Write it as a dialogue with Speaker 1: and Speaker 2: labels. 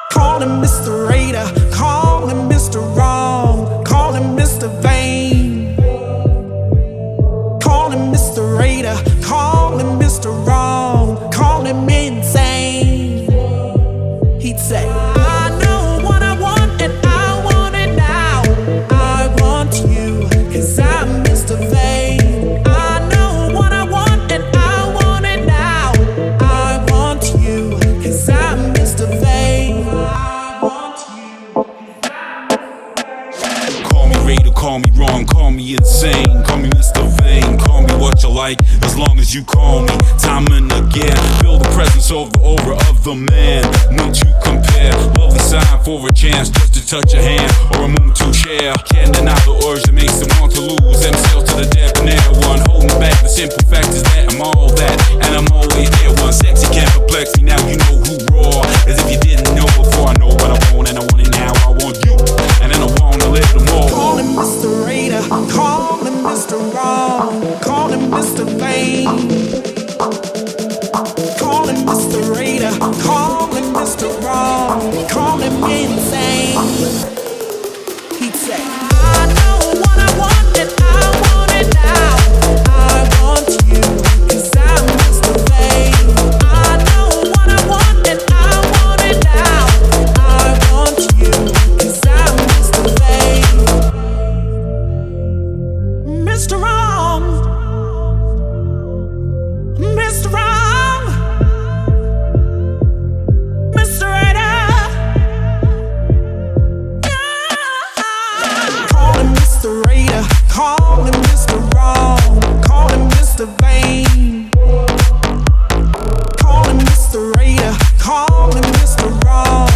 Speaker 1: Call him Mr. Raider, call him Mr. Wrong, call him Mr. Vain. Call him Mr. Raider, call him Mr. Wrong, call him insane. He'd say, I know what I want and I want it now. I want you, 'cause I'm Mr. Vain. I know what I want and I want it now. I want you, 'cause I'm Mr. Vain. I want you.
Speaker 2: Call me Raider, call me wrong, call me insane, call me Mr. Vain, call me what you like, as long as you call me. Time and again, feel the presence of the aura of the man. None to compare, lovely sign for a chance just to touch a hand or a moment to share. Can't deny the urge that makes them want to lose themselves to the debonair one. Holding back the simple fact is that I'm all that, and I'm always there. One sexy can't perplex me, now you know who raw. As if you didn't know before, I know what I want and I want it now. I want you, and then I want a little more.
Speaker 1: Call him Mr. Raider, call him Mr. Wrong, call him Mr. Vain. Call him Mr. Raider, call him Mr. Wrong, call him insane. He'd say, I know what I want and I want it now. I want you, 'cause I'm Mr. Vain. I know what I want and I want it now. I want you, 'cause I'm Mr. Vain. Mr. Wrong, Mr. Wrong, Mr. Raider. Yeah. Call him Mr. Raider, call him Mr. Wrong, call him Mr. Vain. Call him Mr. Raider, call him Mr. Wrong.